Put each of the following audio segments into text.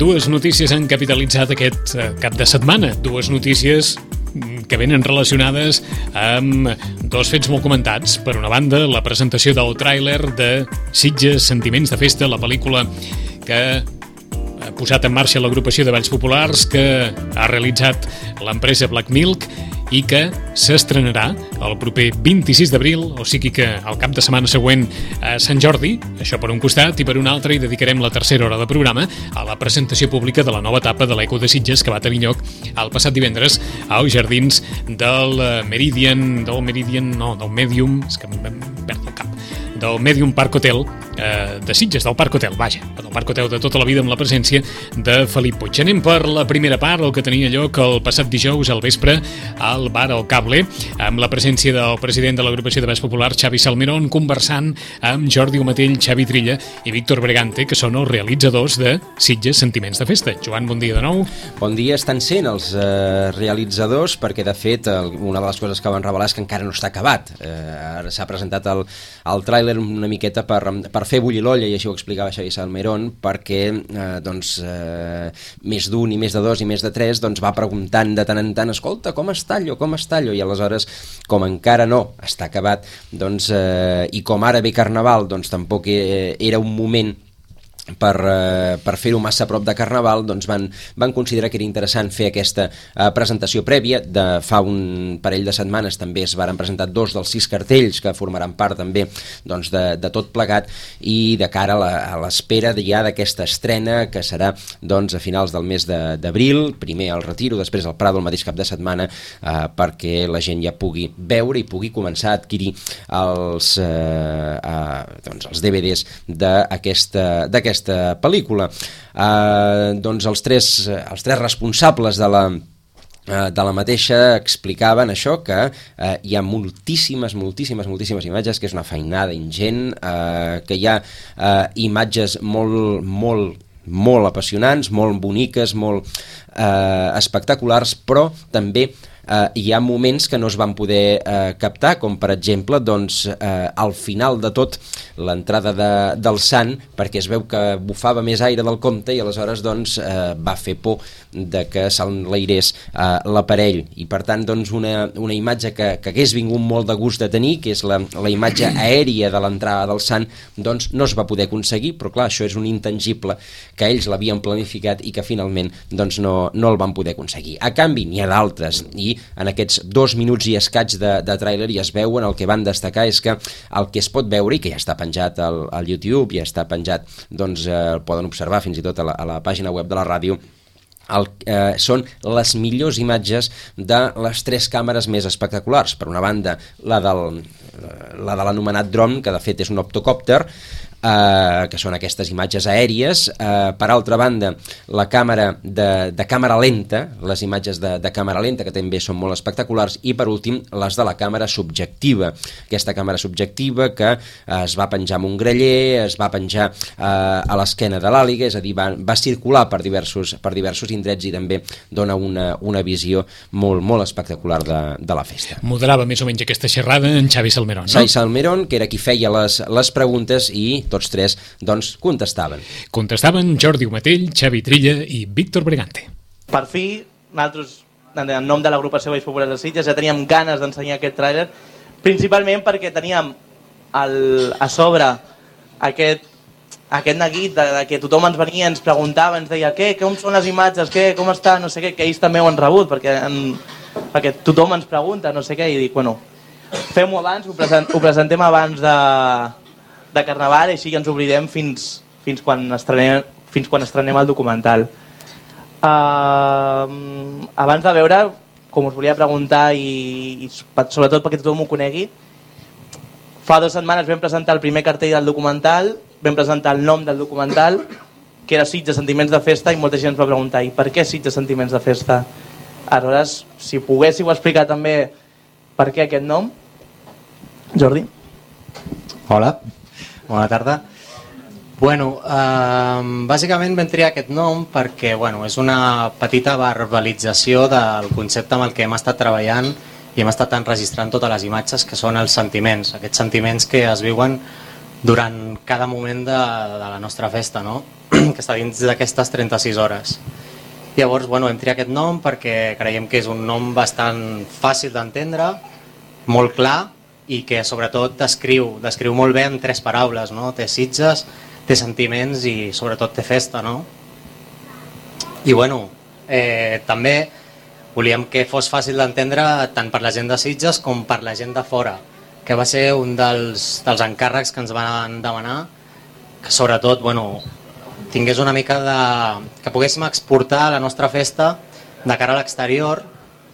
Dues notícies han capitalitzat aquest cap de setmana. Dues notícies que venen relacionades amb dos fets molt comentats. Per una banda, la presentació del tràiler de Sitges, Sentiments de Festa, la pel·lícula que ha posat en marxa l'agrupació de balls populars que ha realitzat l'empresa Black Milk i que s'estrenarà el proper 26 d'abril, o sigui que el cap de setmana següent a Sant Jordi, això per un costat, i per un altre hi dedicarem la tercera hora de programa a la presentació pública de la nova etapa de l'Eco de Sitges que va tenir lloc el passat divendres als jardins del Medium, és que em perdo el cap, del Medium Park Hotel de Sitges, del Parc Hotel, vaja, del Parc Hotel de tota la vida amb la presència de Felip Puig. Anem per la primera part, el que tenia lloc el passat dijous al vespre al bar El Cable, amb la presència del president de l'agrupació de balls populars, Xavi Salmerón, conversant amb Jordi Umatell, Xavi Trilla i Víctor Bregante, que són els realitzadors de Sitges, Sentiments de Festa. Joan, bon dia de nou. Bon dia, estan sent els realitzadors, perquè de fet una de les coses que van revelar és que encara no està acabat. Ara s'ha presentat el tràiler una miqueta per fer bullir l'olla, i així ho explicava Xavi Salmerón, perquè més d'un i més de dos i més de tres va preguntant de tant en tant, escolta, com està allò, i aleshores, com encara no està acabat, i com ara ve Carnaval, tampoc era un moment per fer-ho massa a prop de Carnaval, van considerar que era interessant fer aquesta presentació prèvia. De fa un parell de setmanes també es varen presentar 2 dels 6 cartells que formaran part també de tot plegat, i de cara a l'espera ja d'aquesta estrena que serà a finals del mes d'abril, primer al Retiro, després al Prado el mateix cap de setmana, perquè la gent ja pugui veure i pugui començar a adquirir els DVDs d'aquesta pel·lícula. Els tres responsables de la mateixa explicaven això, que hi ha moltíssimes imatges, que és una feinada ingent, que hi ha imatges molt apassionants, molt boniques, molt espectaculars, però també hi ha moments que no es van poder captar, com per exemple al final de tot l'entrada del sant, perquè es veu que bufava més aire del compte i aleshores va fer por de que s'enlairés l'aparell, i per tant una imatge que hagués vingut molt de gust de tenir, que és la imatge aèria de l'entrada del sant, no es va poder aconseguir, però clar, això és un intangible que ells l'havien planificat i que finalment no el van poder aconseguir. A canvi n'hi ha d'altres, i en aquests 2 minuts i escaig de tràiler ja es veuen. El que van destacar és que el que es pot veure, i que ja està penjat al YouTube, ja està penjat, poden observar fins i tot a la pàgina web de la ràdio, són les millors imatges de les 3 càmeres més espectaculars. Per una banda, la de l'anomenat dron, que de fet és un optocòpter, que són aquestes imatges aèries. Per altra banda, la càmera de càmera lenta, les imatges de càmera lenta, que també són molt espectaculars, i per últim les de la càmera subjectiva, aquesta càmera subjectiva que es va penjar amb un graller, es va penjar a l'esquena de l'àliga, és a dir, va circular per diversos indrets, i també dona una visió molt espectacular de la festa. Moderava més o menys aquesta xerrada en Xavi Salmerón, no? Xavi Salmerón, que era qui feia les preguntes, i tots 3 contestaven. Contestaven Jordi Umatell, Xavi Trilla i Víctor Bregante. Per fi, nosaltres, en nom de l'agrupació Balls Populars de Sitges, ja teníem ganes d'ensenyar aquest tràiler, principalment perquè teníem a sobre aquest neguit de que tothom ens venia, ens preguntava, ens deia com són les imatges, com està, no sé què, que ells també ho han rebut, perquè tothom ens pregunta, no sé què, i dic, bueno, fem-ho abans, ho presentem abans de Carnaval, i així ja ens obrirem fins quan estrenem el documental. Abans de veure, com us volia preguntar, i sobretot perquè tothom ho conegui, fa 2 setmanes vam presentar el primer cartell del documental, vam presentar el nom del documental, que era Sitges, Sentiments de Festa, i molta gent ens va preguntar, i per què Sitges, Sentiments de Festa? Aleshores, si poguéssiu explicar també per què aquest nom. Jordi? Hola, bona tarda. Bàsicament vam triar aquest nom perquè és una petita verbalització del concepte amb el que hem estat treballant i hem estat enregistrant totes les imatges, que són els sentiments, aquests sentiments que es viuen durant cada moment de la nostra festa, no? Que està dins d'aquestes 36 hores. Llavors, hem triat aquest nom perquè creiem que és un nom bastant fàcil d'entendre, molt clar i que sobretot descriu molt bé en 3 paraules, no? Té Sitges, té sentiments i sobretot té festa, no? I també volíem que fos fàcil d'entendre tant per la gent de Sitges com per la gent de fora, que va ser un dels encàrrecs que ens van demanar, que sobretot tingués una mica que poguéssim exportar la nostra festa de cara a l'exterior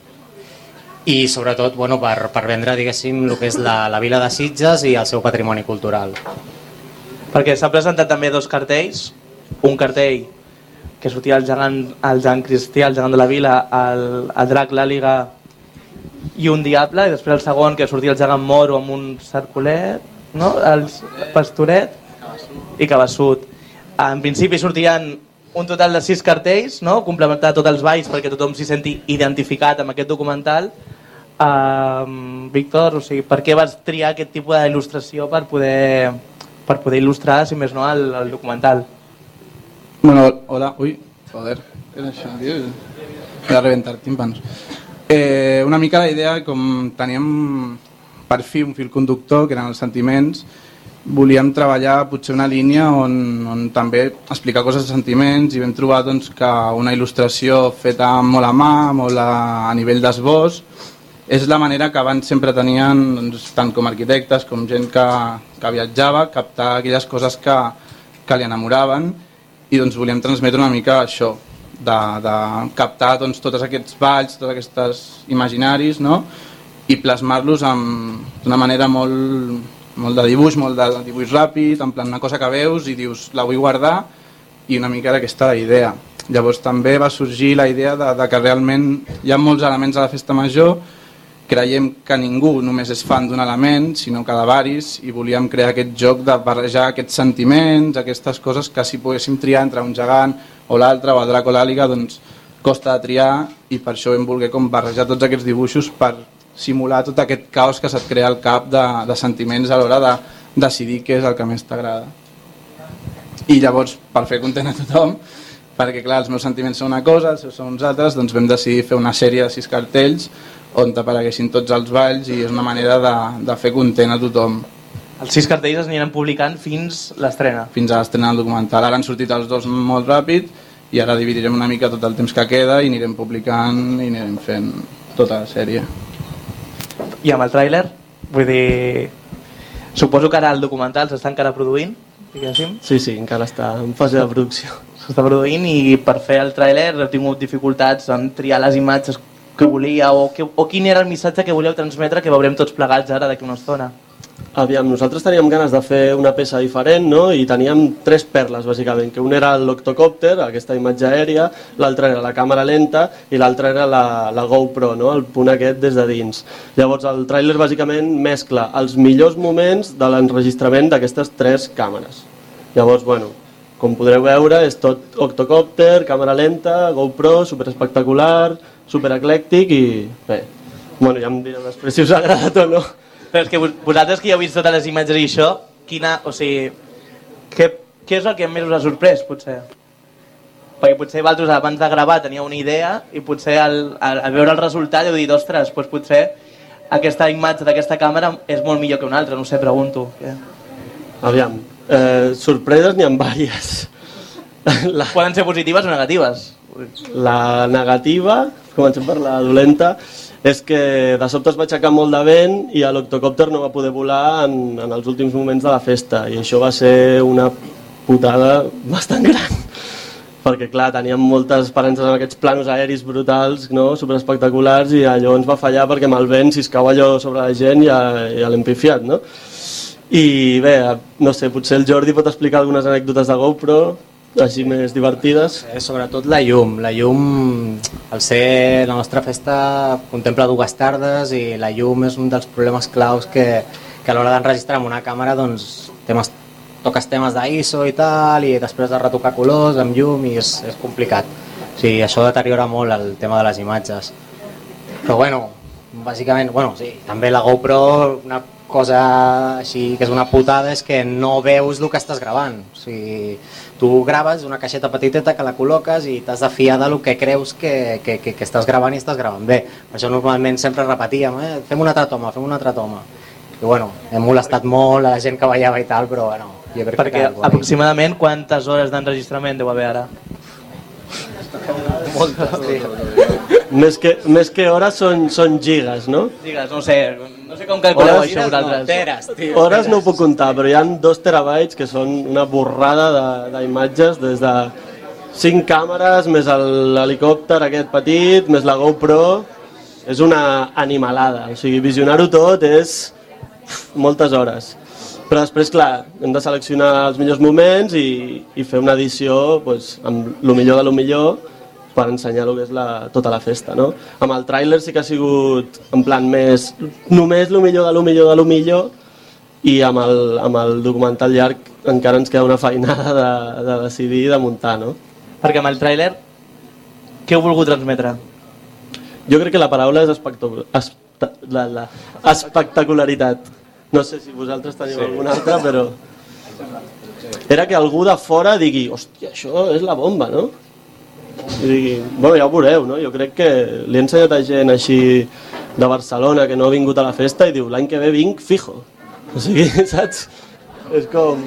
i sobretot per vendre, diguéssim, el que és la vila de Sitges i el seu patrimoni cultural. Perquè s'han presentat també 2 cartells, un cartell que sortia el gegant Cristià, el gegant de la vila, el drac, l'àliga i un diable, i després el segon que sortia el gegant moro amb un cercolet, no? El pastoret i cabeçut. En principi sortien un total de 6 cartells, no? Complementar tots els balls perquè tothom s'hi senti identificat amb aquest documental. Víctor, per què vas triar aquest tipus d'il·lustració per poder il·lustrar, si més no, el documental? Bueno, hola, joder, què és això, tio? Voy a reventar tímpanos. Una mica la idea, com teníem per fi un fil conductor, que eren els sentiments, volíem treballar potser una línia on també explicar coses de sentiments i vam trobar que una il·lustració feta molt a mà, molt a nivell d'esbós, és la manera que abans sempre tenien, tant com arquitectes com gent que viatjava, captar aquelles coses que li enamoraven i volíem transmetre una mica això, de captar tots aquests balls, tots aquests imaginaris, no? I plasmar-los d'una manera molt de dibuix ràpid, en plan una cosa que veus i dius la vull guardar i una mica d'aquesta idea. Llavors també va sorgir la idea de que realment hi ha molts elements a la festa major, creiem que ningú només és fan d'un element, sinó que de varis, i volíem crear aquest joc de barrejar aquests sentiments, aquestes coses que si poguéssim triar entre un gegant o l'altre, o el drac o l'àliga, costa de triar i per això vam voler barrejar tots aquests dibuixos per simular tot aquest caos que se't crea al cap de sentiments a l'hora de decidir què és el que més t'agrada. I llavors, per fer content a tothom, perquè clar, els meus sentiments són una cosa, els seus són uns altres, vam decidir fer una sèrie de 6 cartells on apareguessin tots els balls i és una manera de fer content a tothom. Els 6 cartells es aniran publicant fins l'estrena? Fins a l'estrena del documental. Ara han sortit els 2 molt ràpid i ara dividirem una mica tot el temps que queda i anirem publicant i anirem fent tota la sèrie. I amb el tràiler? Vull dir, suposo que ara el documental s'està encara produint, diguéssim? Sí, encara està en fase de producció. S'està produint i per fer el tràiler heu tingut dificultats en triar les imatges que volia o quin era el missatge que volíeu transmetre que veurem tots plegats ara d'aquí una estona? Aviam, nosaltres teníem ganes de fer una peça diferent, no? I teníem 3 perles, bàsicament, que un era l'octocòpter, aquesta imatge aèria, l'altra era la càmera lenta i l'altra era la GoPro, no? El punt aquest des de dins. Llavors, el tràiler bàsicament mescla els millors moments de l'enregistrament d'aquestes 3 càmeres. Llavors, com podreu veure, és tot octocòpter, càmera lenta, GoPro, superespectacular, supereclèctic i bé, ja em direu després si us ha agradat o no. Però és que vosaltres que ja heu vist totes les imatges i això, què és el que més us ha sorprès, potser? Perquè potser vosaltres abans de gravar teníeu una idea i potser al veure el resultat heu dit, ostres, doncs potser aquesta imatge d'aquesta càmera és molt millor que una altra, no sé, pregunto. Aviam, sorpreses n'hi ha diverses. Poden ser positives o negatives? La negativa, comencem per la dolenta, és que de sobte es va aixecar molt de vent i l'octocòpter no va poder volar en els últims moments de la festa i això va ser una putada bastant gran perquè clar, teníem moltes esperances en aquests planos aeris brutals, no? Superespectaculars i allò ens va fallar perquè amb el vent si es cau allò sobre la gent ja l'hem pifiat, no? I bé, no sé, potser el Jordi pot explicar algunes anècdotes de GoPro així més divertides. Sobretot la llum, al ser la nostra festa contempla 2 tardes i la llum és un dels problemes claus que a l'hora d'enregistrar amb una càmera toques temes d'ISO i tal i després de retocar colors amb llum i és complicat. O sigui, això deteriora molt el tema de les imatges. Però bàsicament, sí, també la GoPro, una cosa així que és una putada és que no veus el que estàs gravant. O sigui, tu graves una caixeta petiteta que la col·loques i t'has de fiar del que creus que estàs gravant i estàs gravant bé. Per això normalment sempre repetíem, fem un altre toma, fem un altre toma. I bueno, hem molestat molt a la gent que ballava i tal, però bueno, jo crec perquè que... Perquè aproximadament quantes hores d'enregistrament deu haver ara? Moltes, Més que hores són gigas, no? Digues, no sé com calculeu això vosaltres. Teres, tio. Hores no ho puc comptar, però hi ha 2 terabytes que són una borrada d'imatges des de 5 càmeres, més l'helicòpter aquest petit, més la GoPro. És una animalada, o sigui, visionar-ho tot és moltes hores. Però després, clar, hem de seleccionar els millors moments i fer una edició doncs, amb el millor de lo millor per ensenyar el que és tota la festa, no? Amb el tràiler sí que ha sigut en plan més només el millor de lo millor de lo millor, i amb el documental llarg encara ens queda una feinada de decidir i de muntar, no? Perquè amb el tràiler, què heu volgut transmetre? Jo crec que la paraula és espectacularitat. No sé si vosaltres teniu alguna altra, però... Era que algú de fora digui, hòstia, això és la bomba, no? I digui, bueno, ja ho veureu, no? Jo crec que li he ensenyat a gent així de Barcelona que no ha vingut a la festa i diu, l'any que ve vinc fijo. O sigui, saps? És com...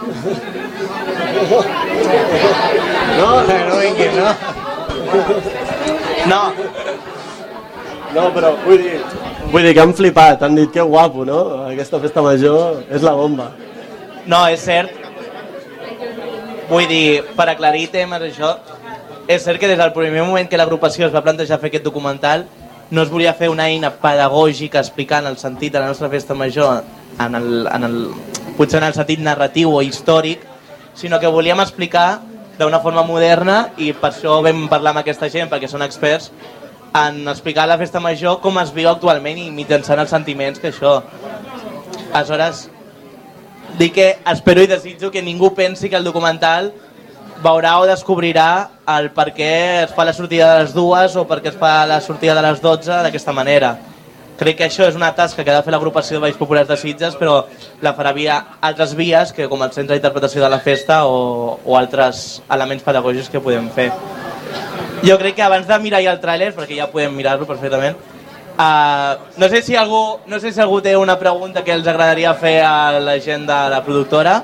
No vinguis, no? No, No, però vull dir que han flipat, han dit que guapo, no? Aquesta festa major és la bomba. no, és cert. Vull dir, per aclarir temes, això, és cert que des del primer moment que l'agrupació es va plantejar fer aquest documental no es volia fer una eina pedagògica explicant el sentit de la nostra festa major potser en el sentit narratiu o històric, sinó que volíem explicar d'una forma moderna, i per això vam parlar amb aquesta gent, perquè són experts en explicar la festa major com es viu actualment i mitjançant els sentiments que això. Aleshores, dic que espero i desitjo que ningú pensi que el documental veurà o descobrirà el per què es fa la sortida de les 2 o per què es fa la sortida de les 12 d'aquesta manera. Crec que això és una tasca que ha de fer l'agrupació de Balls Populars de Sitges, però la farà via altres vies, que com el centre d'interpretació de la festa o altres elements pedagògics que podem fer. Jo crec que abans de mirar ja el tràiler, perquè ja podem mirar-lo perfectament, no sé si algú té una pregunta que els agradaria fer a la gent de la productora.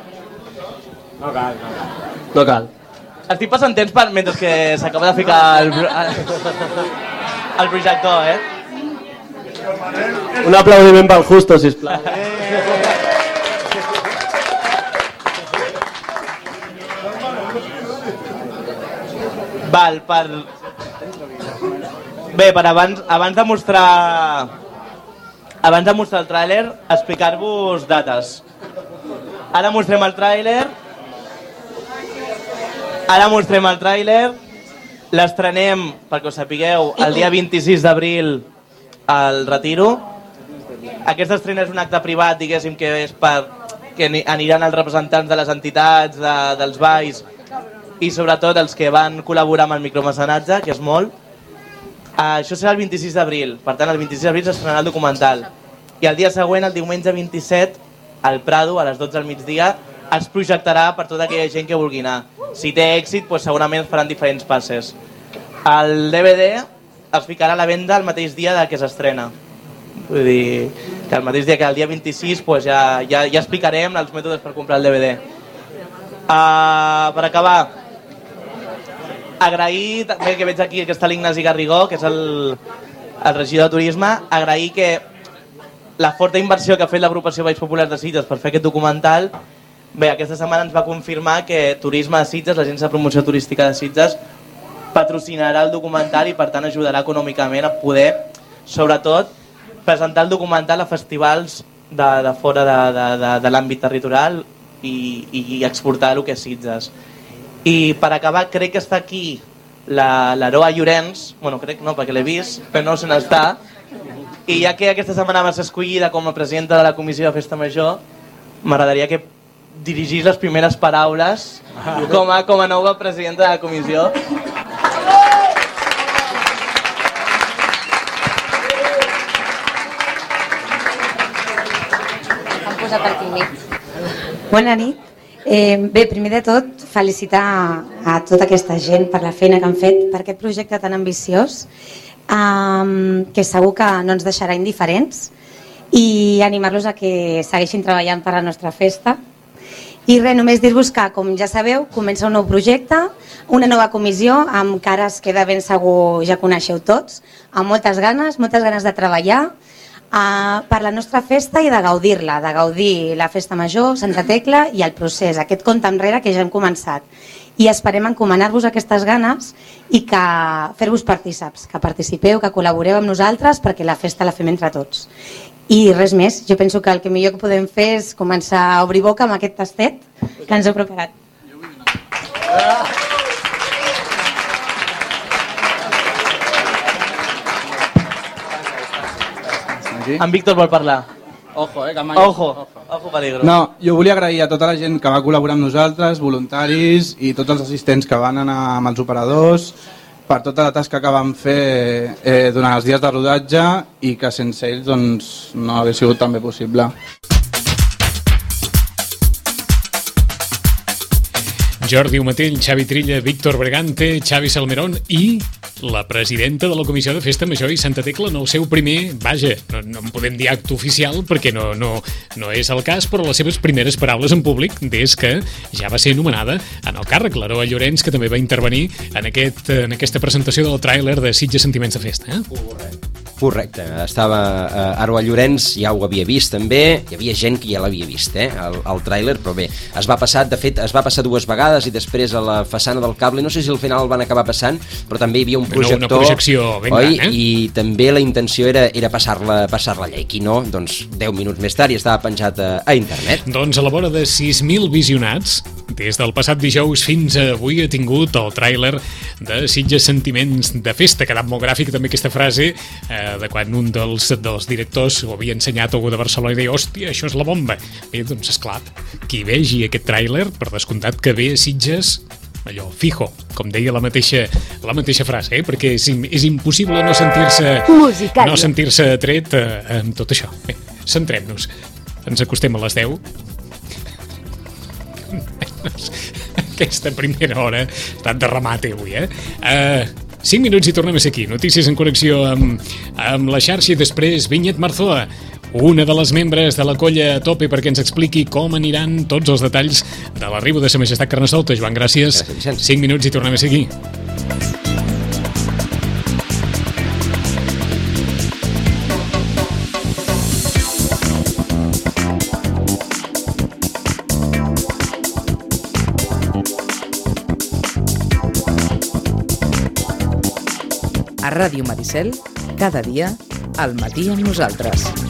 No cal. Estic passant temps mentre que s'acaba de ficar el projector, Un aplaudiment pel Justo, sisplau. Val, Bé, per abans de mostrar el tràiler, explicar-vos dates. Ara mostrem el tràiler, l'estrenem, perquè ho sapigueu, el dia 26 d'abril al Retiro. Aquesta estrena és un acte privat, diguéssim, que és que aniran els representants de les entitats, dels balls, i sobretot els que van col·laborar amb el micromecenatge, que és molt. Això serà el 26 d'abril, per tant el 26 d'abril s'estrenarà el documental. I el dia següent, el diumenge 27, al Prado, a les 12 del migdia, es projectarà per tota aquella gent que vulgui anar. Si té èxit, doncs segurament es faran diferents passes. El DVD es ficarà a la venda el mateix dia que s'estrena. Vull dir que el mateix dia que el dia 26 doncs ja explicarem els mètodes per comprar el DVD. Per acabar, agrair, també que veig aquí que està l'Ignasi Garrigó, que és el regidor de turisme, agrair que la forta inversió que ha fet l'agrupació Balls Populars de Sitges per fer aquest documental. Bé, aquesta setmana ens va confirmar que Turisme de Sitges, l'agència de promoció turística de Sitges, patrocinarà el documental i per tant ajudarà econòmicament a poder, sobretot, presentar el documental a festivals de fora de l'àmbit territorial i exportar el que és Sitges. I per acabar, crec que està aquí l'Aroa Llorenç, bueno, crec no, perquè l'he vist, però no se n'està, i ja que aquesta setmana va ser escollida com a presidenta de la Comissió de Festa Major, m'agradaria que dirigís les primeres paraules com a nova presidenta de la comissió. posat aquí al mig. Bona nit. Bé, primer de tot, felicitar a tota aquesta gent per la feina que han fet per aquest projecte tan ambiciós, que segur que no ens deixarà indiferents, i animar-los a que segueixin treballant per la nostra festa. I res, només dir-vos que, com ja sabeu, comença un nou projecte, una nova comissió amb cares que de ben segur ja coneixeu tots, amb moltes ganes de treballar per la nostra festa i de gaudir-la, de gaudir la festa major, Santa Tecla i el procés, aquest compte enrere que ja hem començat. I esperem encomanar-vos aquestes ganes i que fer-vos partíceps, que participeu, que col·laboreu amb nosaltres perquè la festa la fem entre tots. I res més, jo penso que el que millor que podem fer és començar a obrir boca amb aquest tastet que ens heu preparat. En Víctor vol parlar. Ojo, Ojo peligro. No, jo volia agrair a tota la gent que va col·laborar amb nosaltres, voluntaris i tots els assistents que van anar amb els operadors, per tota la tasca que van fer durant els dies de rodatge i que sense ells doncs, no hauria sigut tan bé possible. Jordi Umatell, Xavi Trilla, Víctor Bregante, Xavi Salmerón i la presidenta de la Comissió de Festa Major i Santa Tecla en el seu primer, vaja, no en podem dir acte oficial perquè no és el cas, però les seves primeres paraules en públic des que ja va ser nomenada en el càrrec. L'Aroa Llorenç, que també va intervenir en aquesta presentació del tràiler de Sitges Sentiments de Festa. Correcte, estava Aroa Llorenç, ja ho havia vist també, hi havia gent que ja l'havia vist, el tràiler, però bé, de fet es va passar 2 vegades i després a la façana del cable, no sé si al final el van acabar passant, però també hi havia un projector, una projecció ben oi? Gran, I també la intenció era passar-la allà, i qui no, doncs 10 minuts més tard i estava penjat a internet. Doncs a la vora de 6.000 visionats, des del passat dijous fins a avui ha tingut el tràiler de Sitges Sentiments de Festa. Ha quedat molt gràfic també aquesta frase de quan un dels directors ho havia ensenyat a algú de Barcelona i deia, hòstia, això és la bomba. Bé, doncs esclar, qui vegi aquest tràiler, per descomptat que ve a Sitges, allò, fijo, com deia la mateixa frase, perquè és impossible no sentir-se atret amb tot això. Bé, centrem-nos. Ens acostem a les 10. Aquesta primera hora ha estat de remate avui, 5 minuts i tornem a ser aquí. Notícies en connexió amb la xarxa i després Vinyet Marzoa, una de les membres de la colla a tope perquè ens expliqui com aniran tots els detalls de l'arribo de Sa Majestat Carnestolta. Joan, gràcies. 5 minuts i tornem a ser aquí. A Ràdio Maricel, cada dia, al matí amb nosaltres.